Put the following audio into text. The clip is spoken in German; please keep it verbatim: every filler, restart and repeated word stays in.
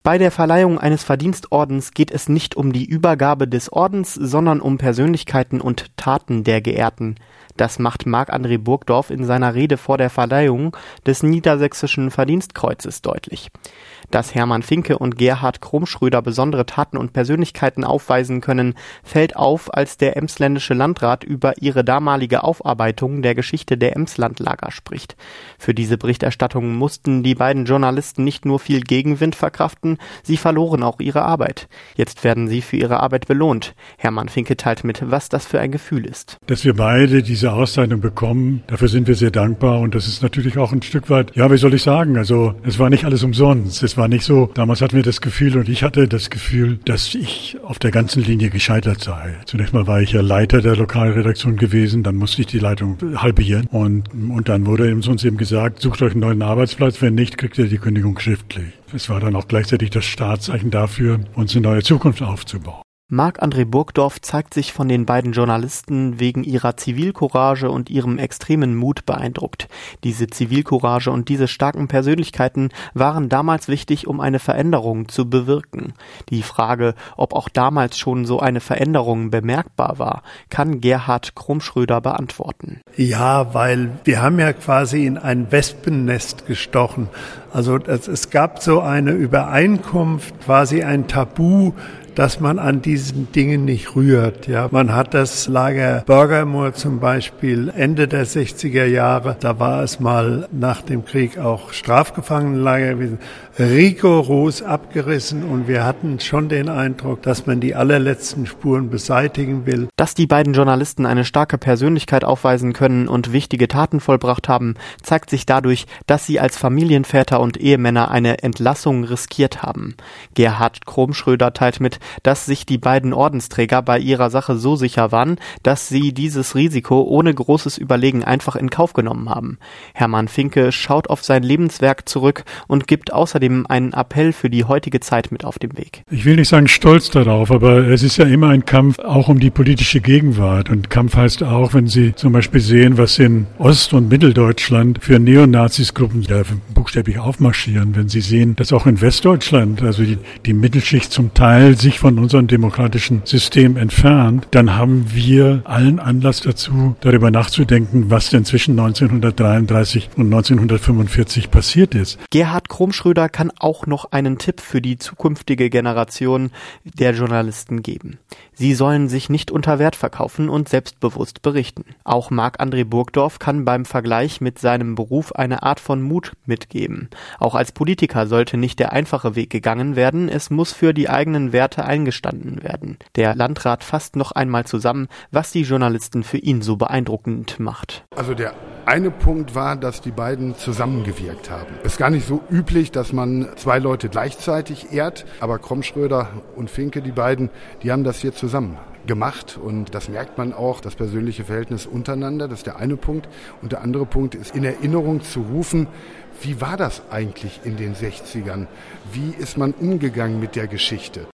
Bei der Verleihung eines Verdienstordens geht es nicht um die Übergabe des Ordens, sondern um Persönlichkeiten und Taten der Geehrten. Das macht Marc-André Burgdorf in seiner Rede vor der Verleihung des Niedersächsischen Verdienstkreuzes deutlich. Dass Hermann Finke und Gerhard Kromschröder besondere Taten und Persönlichkeiten aufweisen können, fällt auf, als der emsländische Landrat über ihre damalige Aufarbeitung der Geschichte der Emslandlager spricht. Für diese Berichterstattung mussten die beiden Journalisten nicht nur viel Gegenwind verkraften, sie verloren auch ihre Arbeit. Jetzt werden sie für ihre Arbeit belohnt. Hermann Finke teilt mit, was das für ein Gefühl ist. Dass wir beide diese Auszeichnung bekommen, dafür sind wir sehr dankbar und das ist natürlich auch ein Stück weit, ja, wie soll ich sagen, also es war nicht alles umsonst. Es war nicht so, damals hatten wir das Gefühl und ich hatte das Gefühl, dass ich auf der ganzen Linie gescheitert sei. Zunächst mal war ich ja Leiter der Lokalredaktion gewesen, dann musste ich die Leitung halbieren und, und dann wurde uns eben gesagt, sucht euch einen neuen Arbeitsplatz, wenn nicht, kriegt ihr die Kündigung schriftlich. Es war dann auch gleichzeitig das Startzeichen dafür, uns eine neue Zukunft aufzubauen. Marc-André Burgdorf zeigt sich von den beiden Journalisten wegen ihrer Zivilcourage und ihrem extremen Mut beeindruckt. Diese Zivilcourage und diese starken Persönlichkeiten waren damals wichtig, um eine Veränderung zu bewirken. Die Frage, ob auch damals schon so eine Veränderung bemerkbar war, kann Gerhard Kromschröder beantworten. Ja, weil wir haben ja quasi in ein Wespennest gestochen. Also es, es gab so eine Übereinkunft, quasi ein Tabu, dass man an diesen Dingen nicht rührt. Ja, man hat das Lager Börgermoor zum Beispiel Ende der sechziger Jahre, da war es mal nach dem Krieg auch Strafgefangenenlager gewesen, rigoros abgerissen und wir hatten schon den Eindruck, dass man die allerletzten Spuren beseitigen will. Dass die beiden Journalisten eine starke Persönlichkeit aufweisen können und wichtige Taten vollbracht haben, zeigt sich dadurch, dass sie als Familienväter und Ehemänner eine Entlassung riskiert haben. Gerhard Kromschröder teilt mit, dass sich die beiden Ordensträger bei ihrer Sache so sicher waren, dass sie dieses Risiko ohne großes Überlegen einfach in Kauf genommen haben. Hermann Finke schaut auf sein Lebenswerk zurück und gibt außerdem einen Appell für die heutige Zeit mit auf den Weg. Ich will nicht sagen stolz darauf, aber es ist ja immer ein Kampf auch um die politische Gegenwart. Und Kampf heißt auch, wenn Sie zum Beispiel sehen, was in Ost- und Mitteldeutschland für Neonazis-Gruppen ja, buchstäblich aufmarschieren. Wenn Sie sehen, dass auch in Westdeutschland, also die, die Mittelschicht zum Teil sich von unserem demokratischen System entfernt, dann haben wir allen Anlass dazu, darüber nachzudenken, was denn zwischen neunzehnhundertdreiunddreißig und neunzehnhundertfünfundvierzig passiert ist. Gerhard Kromschröder kann auch noch einen Tipp für die zukünftige Generation der Journalisten geben. Sie sollen sich nicht unter Wert verkaufen und selbstbewusst berichten. Auch Marc-André Burgdorf kann beim Vergleich mit seinem Beruf eine Art von Mut mitgeben. Auch als Politiker sollte nicht der einfache Weg gegangen werden, es muss für die eigenen Werte eingestanden werden. Der Landrat fasst noch einmal zusammen, was die Journalisten für ihn so beeindruckend macht. Also der eine Punkt war, dass die beiden zusammengewirkt haben. Es ist gar nicht so üblich, dass man zwei Leute gleichzeitig ehrt, aber Kromschröder und Finke, die beiden, die haben das hier zusammen gemacht und das merkt man auch, das persönliche Verhältnis untereinander, das ist der eine Punkt. Und der andere Punkt ist, in Erinnerung zu rufen, wie war das eigentlich in den sechzigern? Wie ist man umgegangen mit der Geschichte?